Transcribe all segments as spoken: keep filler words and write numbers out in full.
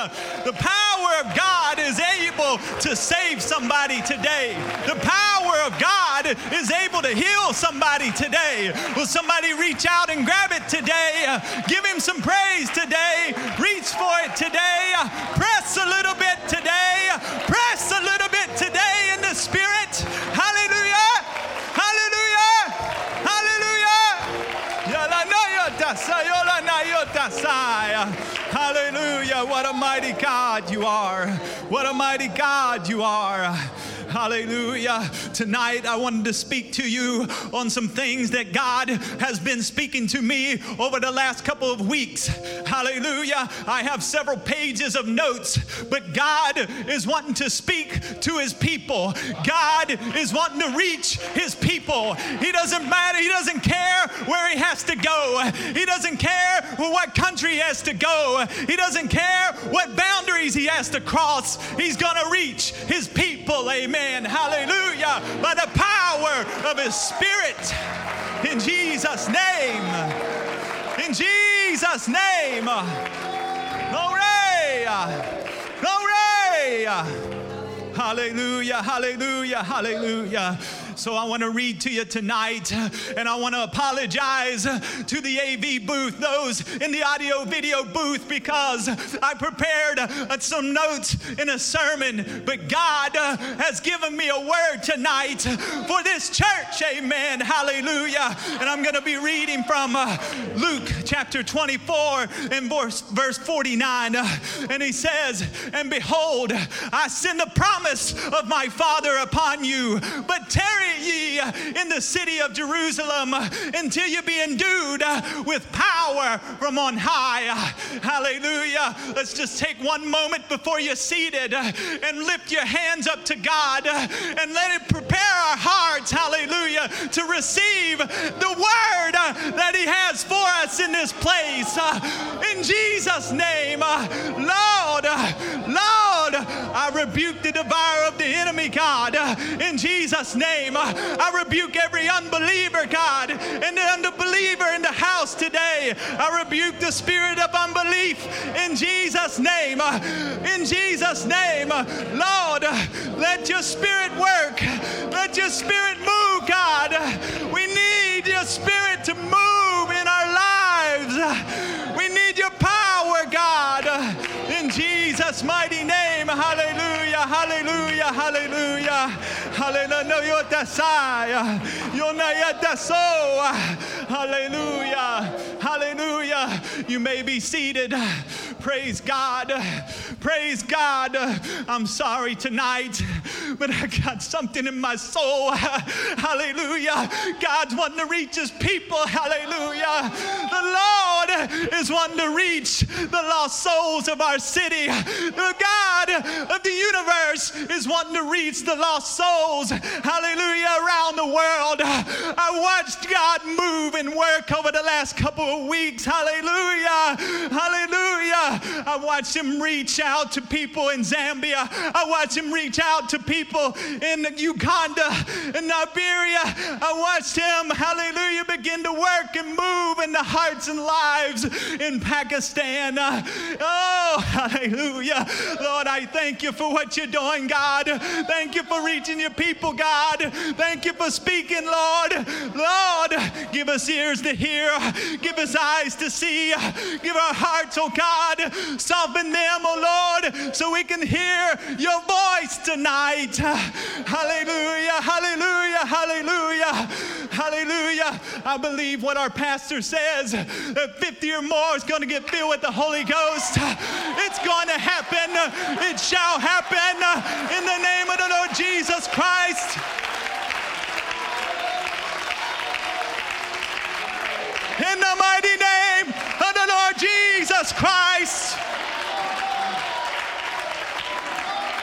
The power of God is able to save somebody today. The power of God is able to heal somebody today. Will somebody reach out and grab it today? Give him some praise today. Reach for it today. Press a little bit today. Press a little bit today in the Spirit. Hallelujah. Hallelujah. Hallelujah. Hallelujah. What a mighty God you are. What a mighty God you are. Hallelujah. Tonight I wanted to speak to you on some things that God has been speaking to me over the last couple of weeks. Hallelujah. I have several pages of notes, but God is wanting to speak to his people. God is wanting to reach his people. He doesn't matter. He doesn't care where he has to go. He doesn't care what country he has to go. He doesn't care what boundaries he has to cross. He's going to reach his people. Amen. Hallelujah. By the power of his Spirit. In Jesus' name. In Jesus' name. Glory. Glory. Hallelujah. Hallelujah. Hallelujah. So I want to read to you tonight, and I want to apologize to the A V booth, those in the audio video booth, because I prepared some notes in a sermon, but God has given me a word tonight for this church. Amen. Hallelujah. And I'm going to be reading from Luke chapter twenty-four and verse, verse forty-nine. And he says, "And behold, I send the promise of my Father upon you, but tarry ye in the city of Jerusalem until you be endued with power from on high." Hallelujah. Let's just take one moment before you're seated and lift your hands up to God and let it prepare our hearts, hallelujah, to receive the word that he has for us in this place. In Jesus' name, Lord, Lord, I rebuke the devourer of the enemy, God. In Jesus' name, I rebuke every unbeliever, God, and the unbeliever in the house today. I rebuke the spirit of unbelief in Jesus' name. In Jesus' name, Lord, let your spirit work. Let your spirit move, God. We need your spirit to move in our lives. We need your power, God. In Jesus' mighty name, hallelujah, hallelujah, hallelujah, hallelujah, hallelujah, hallelujah. You may be seated. Praise God. Praise God. I'm sorry tonight, but I got something in my soul. Hallelujah. God's wanting to reach his people. Hallelujah. The Lord is wanting to reach the lost souls of our city. The God of the universe is wanting to reach the lost souls. Hallelujah. Around the world. I watched God move and work over the last couple of weeks. Hallelujah. Hallelujah. I watched him reach out to people in Zambia. I watched him reach out to people in Uganda and Liberia. I watched him, hallelujah, begin to work and move in the hearts and lives in Pakistan. Oh, hallelujah. Lord, I thank you for what you're doing, God. Thank you for reaching your people, God. Thank you for speaking, Lord. Lord, give us ears to hear. Give us eyes to see. Give our hearts, oh God. Soften them, oh Lord, so we can hear your voice tonight. Hallelujah, hallelujah, hallelujah, hallelujah. I believe what our pastor says, that fifty or more is going to get filled with the Holy Ghost. It's going to happen. It shall happen in the name of the Lord Jesus Christ. In the mighty name of the Lord Jesus Christ.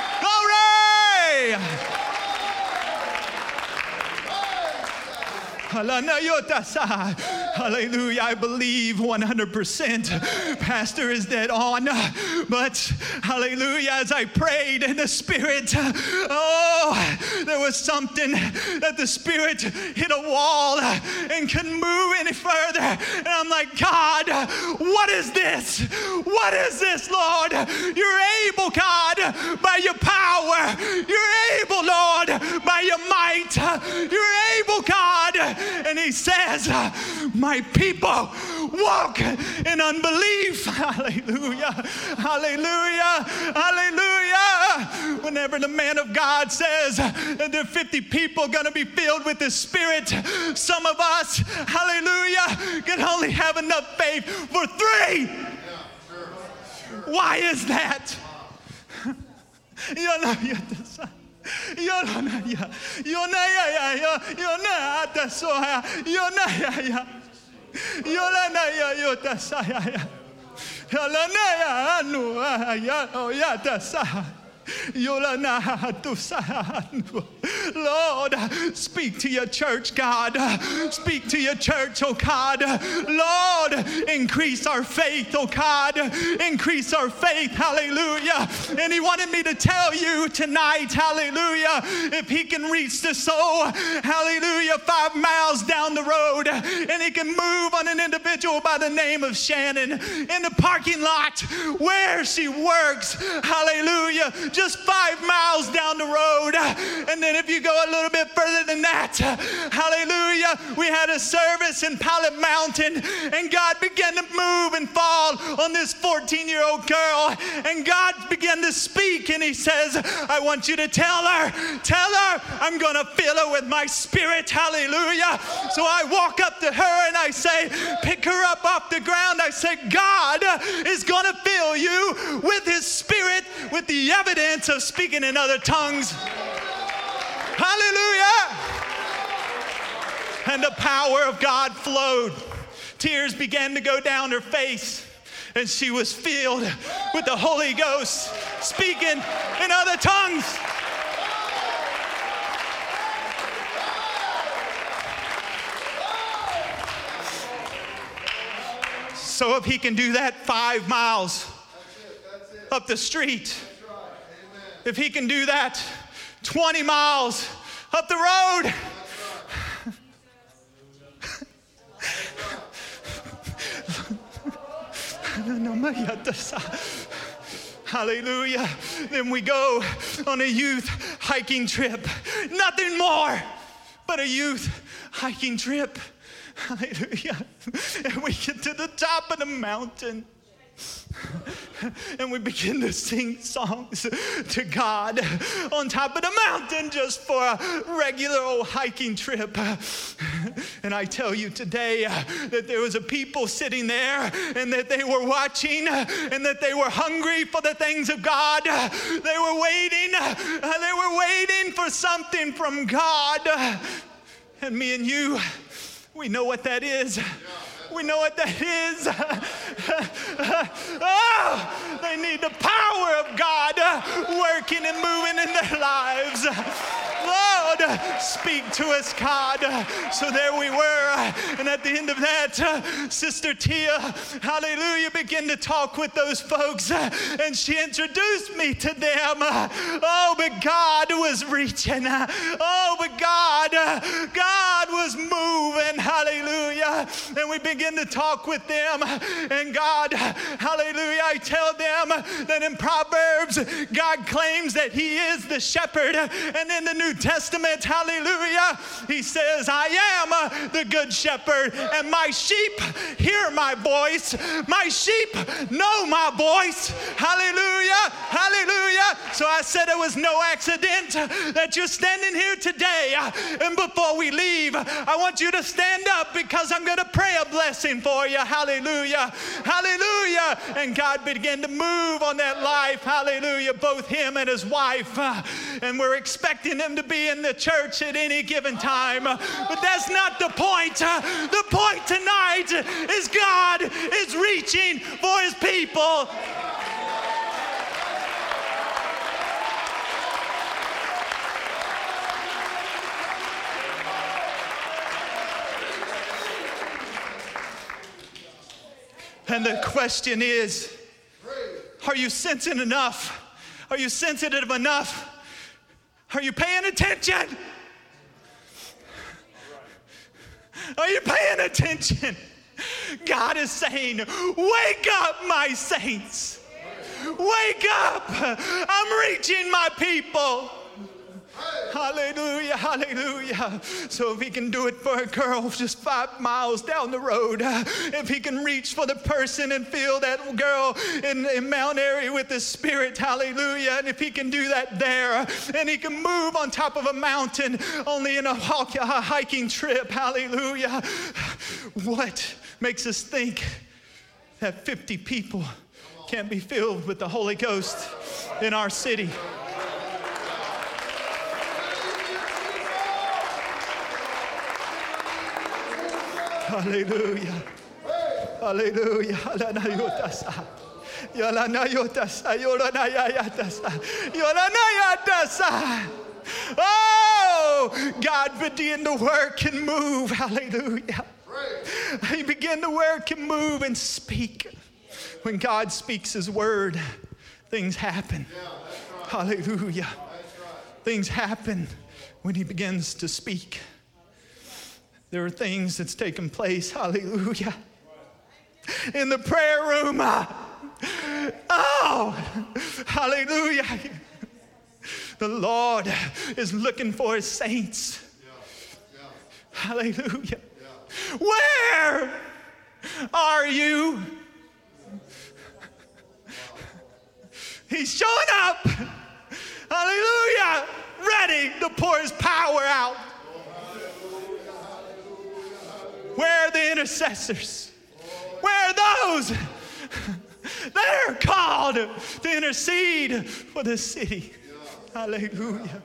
Glory! Hallelujah. I believe one hundred percent Pastor is dead on. But hallelujah, as I prayed in the Spirit, oh, there was something that the Spirit hit a wall and couldn't move any further. And I'm like, God, what is this? What is this, Lord? You're able, God, by your power. You're able, Lord, by your might. You're able, God. And he says, my people walk in unbelief. Hallelujah. Hallelujah. Hallelujah. Whenever the man of God says that there are fifty people going to be filled with the Spirit, some of us, hallelujah, can only have enough faith for three. Why is that? Lord, speak to your church, God. Speak to your church, oh God. Lord, increase our faith, oh God. Increase our faith, hallelujah. And he wanted me to tell you tonight, hallelujah, if he can reach the soul, hallelujah, five miles down the road, and he can move on an individual by the name of Shannon in the parking lot where she works, hallelujah, just five miles down the road. And then if you go a little bit further than that, hallelujah, we had a service in Pilot Mountain, and God began to move and fall on this fourteen-year-old girl, and God began to speak, and he says, I want you to tell her, tell her I'm going to fill her with my Spirit, hallelujah. So I walk up to her and I say, pick her up off the ground. I say, God is going to fill you with his Spirit, with the evidence of speaking in other tongues. Hallelujah. And the power of God flowed. Tears began to go down her face, and she was filled with the Holy Ghost, speaking in other tongues. So if he can do that five miles up the street, if he can do that twenty miles up the road, hallelujah, then we go on a youth hiking trip. Nothing more but a youth hiking trip. Hallelujah. And we get to the top of the mountain, and we begin to sing songs to God on top of the mountain just for a regular old hiking trip. And I tell you today that there was a people sitting there, and that they were watching, and that they were hungry for the things of God. They were waiting. They were waiting for something from God. And me and you, we know what that is. We know what that is. Oh, they need the power of God working and moving in their lives. Lord, speak to us, God. So there we were. And at the end of that, Sister Tia, hallelujah, began to talk with those folks. And she introduced me to them. Oh, but God was reaching. Oh, but God, God was moving. Hallelujah. And we began to talk with them. And God, hallelujah, I tell them that in Proverbs, God claims that he is the shepherd. And in the New Testament, hallelujah, he says, I am the good shepherd, and my sheep hear my voice. My sheep know my voice. Hallelujah, hallelujah. So I said it was no accident that you're standing here today. And before we leave, I want you to stand up, because I'm going to pray a blessing for you. Hallelujah, hallelujah. And God began to move on that life. Hallelujah, both him and his wife. And we're expecting him to be in the church at any given time. But that's not the point. The point tonight is God is reaching for his people. The question is, are you sensitive enough? Are you sensitive enough? Are you paying attention? Are you paying attention? God is saying, wake up, my saints. Wake up. I'm reaching my people. Hallelujah, hallelujah. So if he can do it for a girl just five miles down the road, if he can reach for the person and fill that girl in, in Mount Airy with his spirit, hallelujah. And if he can do that there, and he can move on top of a mountain only in a, walk, a hiking trip, hallelujah. What makes us think that fifty people can't be filled with the Holy Ghost in our city? Hallelujah. Hallelujah. Hallelujah. Oh, God began to work and move. Hallelujah. He began to work and move and speak. When God speaks his word, things happen. Hallelujah. Things happen when he begins to speak. There are things that's taken place, hallelujah, in the prayer room. Oh, hallelujah. The Lord is looking for his saints. Hallelujah. Where are you? He's showing up, hallelujah, ready to pour his power out. Where are the intercessors? Where are those that are called to intercede for the city? Hallelujah.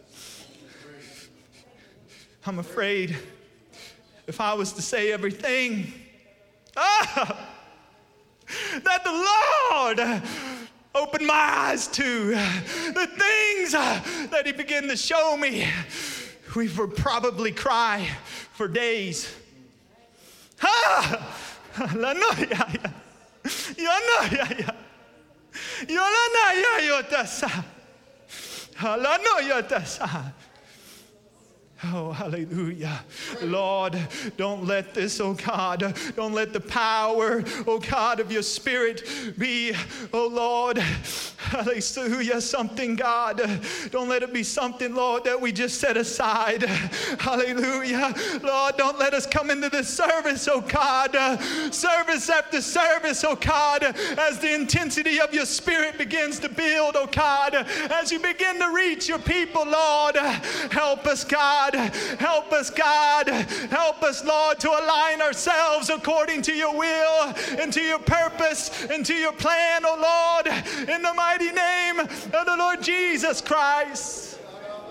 I'm afraid if I was to say everything ah, that the Lord opened my eyes to, the things that he began to show me, we would probably cry for days. Ah! La noia. Yo noia. Yo la noia yo tasa. La noia tasa. Oh, hallelujah. Lord, don't let this, oh God, don't let the power, oh God, of your spirit be, oh Lord, hallelujah, something, God. Don't let it be something, Lord, that we just set aside. Hallelujah. Lord, don't let us come into this service, oh God, service after service, oh God, as the intensity of your spirit begins to build, oh God, as you begin to reach your people, Lord, help us, God. Help us, God. Help us, Lord, to align ourselves according to your will and to your purpose and to your plan, oh Lord, in the mighty name of the Lord Jesus Christ.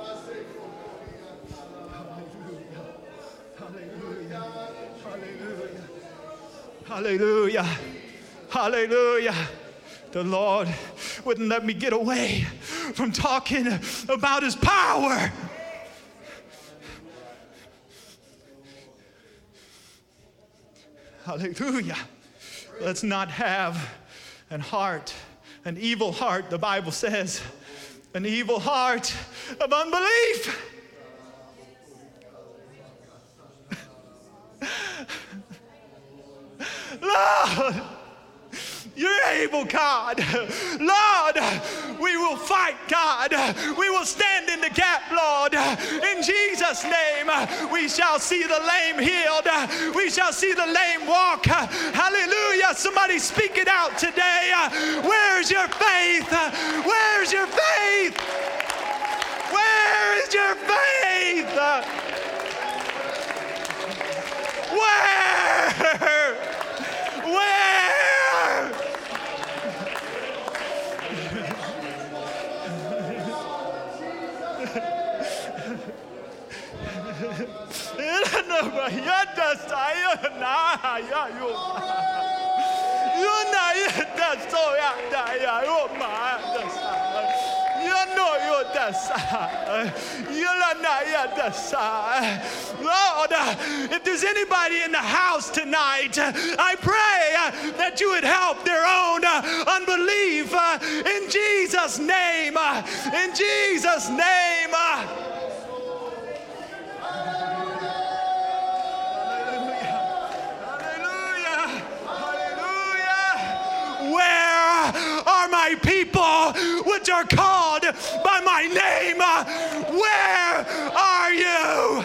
Hallelujah. Hallelujah. Hallelujah. Hallelujah. The Lord wouldn't let me get away from talking about his power. Hallelujah. Let's not have an heart, an evil heart, the Bible says, an evil heart of unbelief. Lord, you're able, God. Lord, we will fight, God. We will stand in the gap, Lord. In Jesus' name, we shall see the lame healed. We shall see the lame walk. Hallelujah. Somebody speak it out today. Where's your faith? Where's your faith? Where is your faith? Where? Where? Lord, if there's anybody in the house tonight, I pray that you would help their own unbelief in Jesus' name. In Jesus' name. Where are my people which are called by my name? Where are you?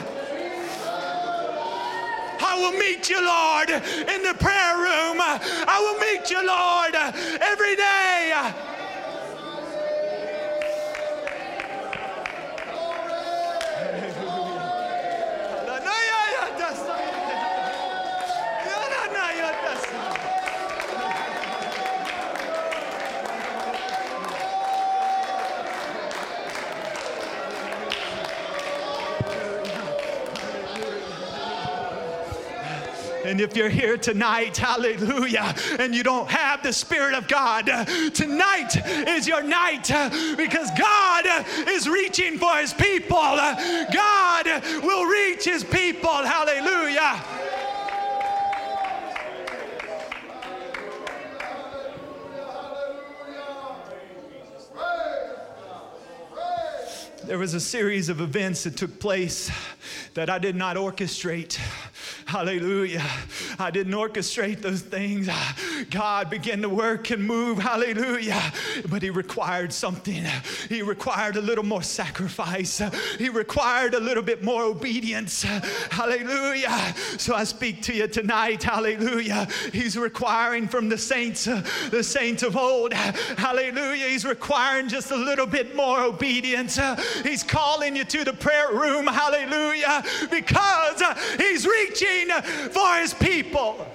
I will meet you, Lord, in the prayer room. I will meet you, Lord, every day. And if you're here tonight, hallelujah, and you don't have the Spirit of God, tonight is your night because God is reaching for His people. God will reach His people. Hallelujah. There was a series of events that took place that I did not orchestrate. Hallelujah. I didn't orchestrate those things. God began to work and move. Hallelujah. But He required something. He required a little more sacrifice. He required a little bit more obedience. Hallelujah. So I speak to you tonight. Hallelujah. He's requiring from the saints, the saints of old. Hallelujah. He's requiring just a little bit more obedience. He's calling you to the prayer room. Hallelujah. Because He's reaching for His people.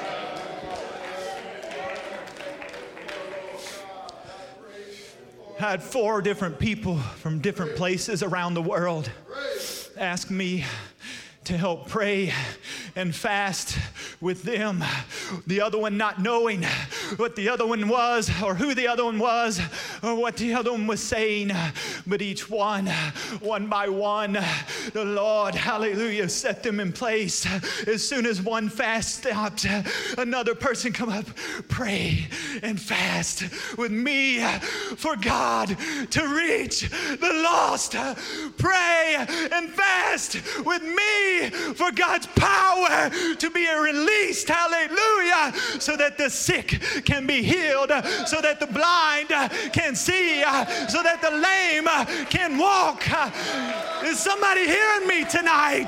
I had four different people from different places around the world ask me to help pray and fast with them. The other one not knowing what the other one was or who the other one was or what the other one was saying. But each one, one by one, the Lord, hallelujah, set them in place. As soon as one fast stopped, another person come up, pray and fast with me for God to reach the lost. Pray and fast with me for God's power to be released, hallelujah, so that the sick can be healed, so that the blind can see, so that the lame can walk. Is somebody hearing me tonight?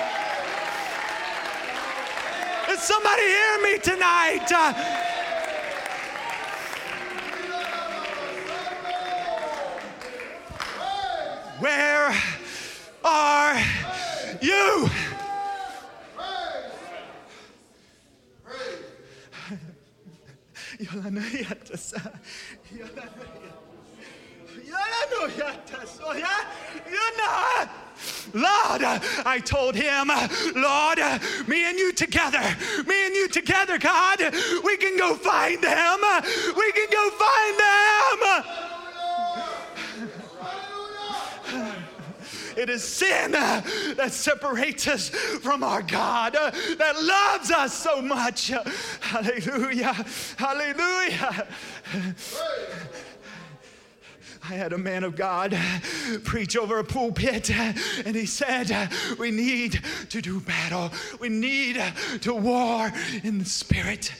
Is somebody hearing me tonight? Where are you? Lord, I told him, Lord, me and you together, me and you together, God, we can go find them. We can go find them. It is sin that separates us from our God, that loves us so much. Hallelujah. Hallelujah. I had a man of God preach over a pulpit, and he said, we need to do battle. We need to war in the Spirit.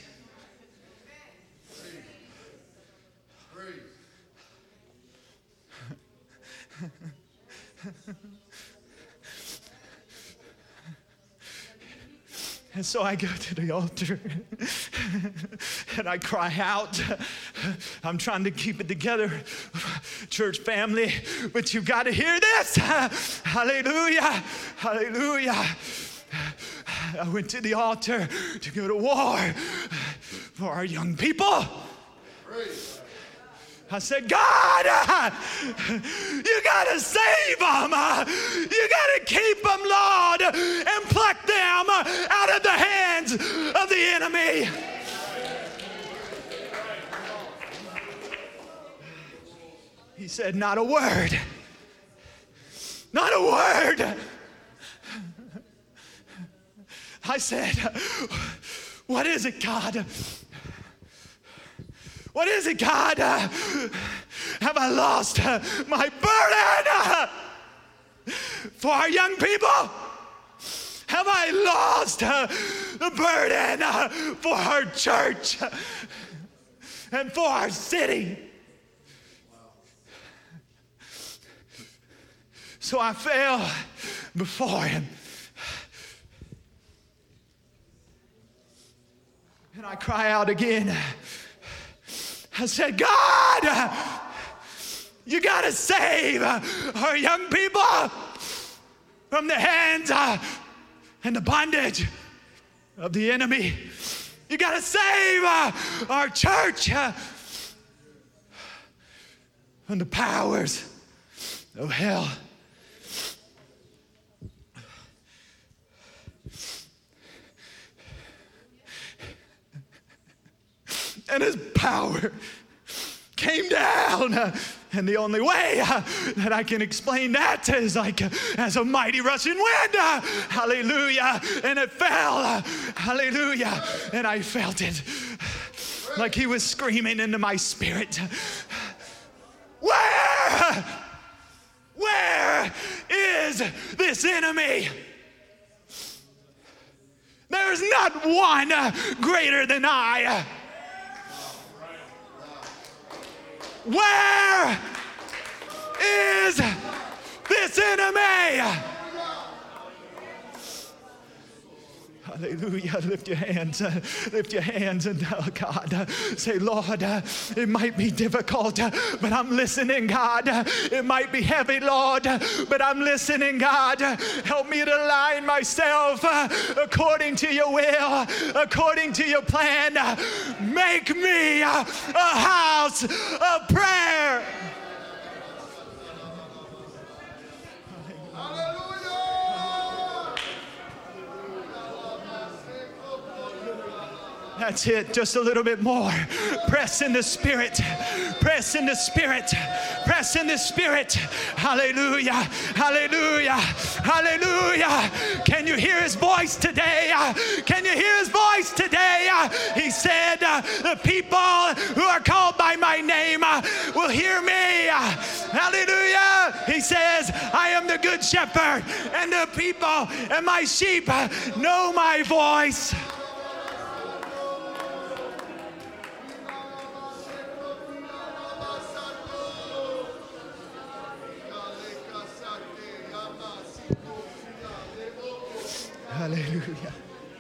And so I go to the altar and I cry out. I'm trying to keep it together, church family, but you got to hear this. Hallelujah. Hallelujah. I went to the altar to go to war for our young people. I said, God, you got to save them. You got to keep them, Lord, and pluck them out of the hands of the enemy. He said, not a word. said, what is it, God? What is it, God? Have I lost my burden for our young people? Have I lost the burden for our church and for our city? So I fell before him. And I cry out again. I said, God, you got to save our young people from the hands and the bondage of the enemy. You got to save our church from the powers of hell. And his power came down. And the only way that I can explain that is like as a mighty rushing wind. Hallelujah. And it fell. Hallelujah. And I felt it like he was screaming into my spirit. Where? Where is this enemy? There's not one greater than I. Where is this enemy? Hallelujah. Lift your hands. Uh, lift your hands and tell God. Uh, say, Lord, uh, it might be difficult, uh, but I'm listening, God. Uh, it might be heavy, Lord, uh, but I'm listening, God. Uh, help me to align myself uh, according to your will, according to your plan. Uh, make me uh, a house of prayer. That's it, just a little bit more. Press in the Spirit. Press in the Spirit. Press in the Spirit. Hallelujah. Hallelujah. Hallelujah. Can you hear his voice today? Can you hear his voice today? He said, the people who are called by my name will hear me. Hallelujah. He says, I am the good shepherd, and the people and my sheep know my voice. Hallelujah.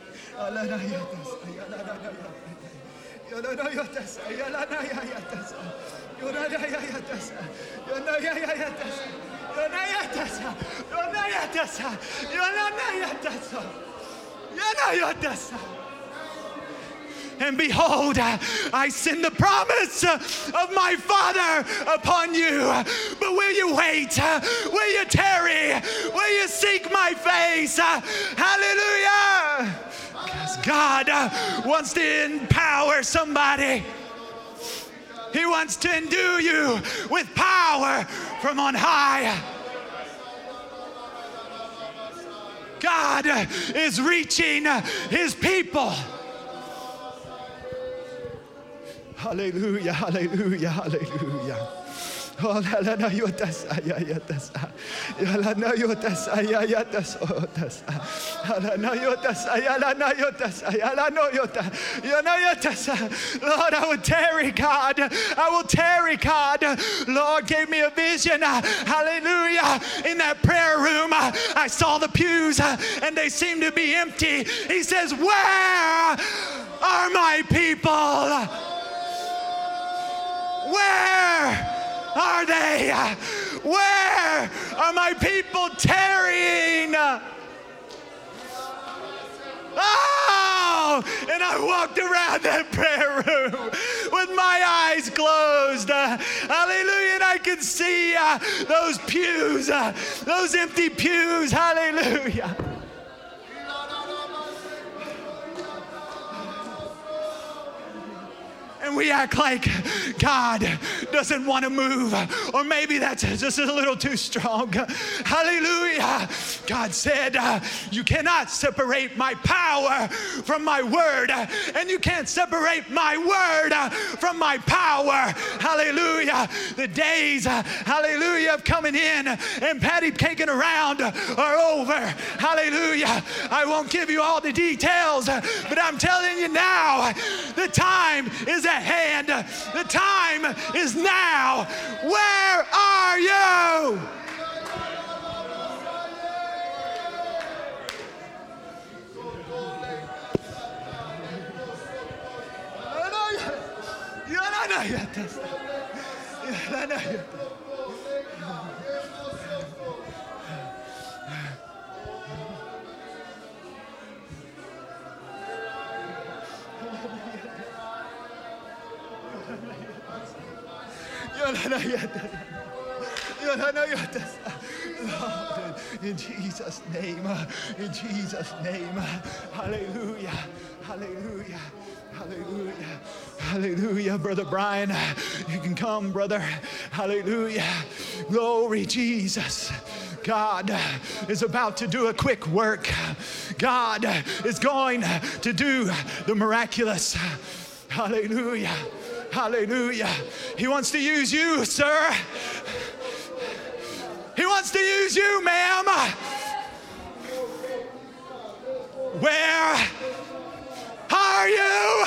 And behold, I send the promise of my Father upon you. But will you wait? Will you tarry? Will you seek my face? Hallelujah. Because God wants to empower somebody. He wants to endue you with power from on high. God is reaching his people. Hallelujah, hallelujah, hallelujah. Oh, la la na yotas ayayatas. La na yotas ayayatas otas. La na yotas ayala na yotas ayala no yota. Yana yotas. Lord, I will tarry, God. I will tarry, God. Lord gave me a vision. Hallelujah. In that prayer room, I saw the pews and they seemed to be empty. He says, where are my people? Where are they? Where are my people tarrying? Oh, and I walked around that prayer room with my eyes closed. Uh, hallelujah. And I could see uh, those pews, uh, those empty pews. Hallelujah. and we act like God doesn't want to move, or maybe that's just a little too strong. Hallelujah. God said, uh, you cannot separate my power from my word, and you can't separate my word uh, from my power. Hallelujah. The days, uh, hallelujah, of coming in and patty caking around are over. Hallelujah. I won't give you all the details, but I'm telling you now, the time is at hand. The time is now. Where are you? Lord, in Jesus' name, in Jesus' name, hallelujah, hallelujah, hallelujah, hallelujah. Brother Brian, you can come, brother, hallelujah, glory Jesus. God is about to do a quick work. God is going to do the miraculous. Hallelujah. Hallelujah. He wants to use you, sir. He wants to use you, ma'am. Where are you?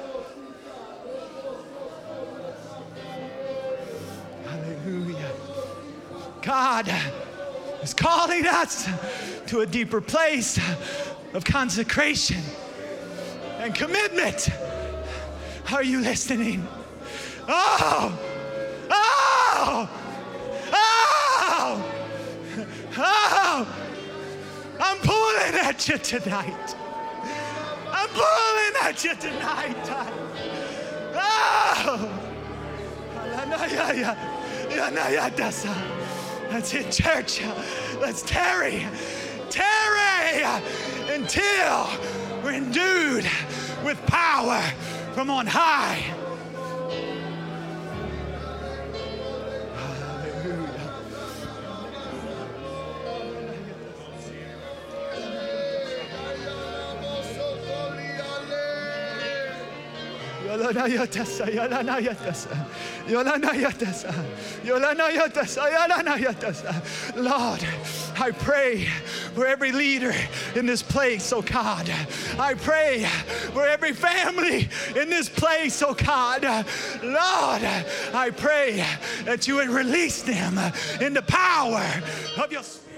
Hallelujah. God is calling us to a deeper place of consecration and commitment. Are you listening? Oh! Oh! Oh! Oh! I'm pulling at you tonight. I'm pulling at you tonight. Oh! That's it, church. Let's tarry. Tarry until we're endued with power from on high. Lord, I pray for every leader in this place, oh God. I pray for every family in this place, oh God. Lord, I pray that you would release them in the power of your Spirit.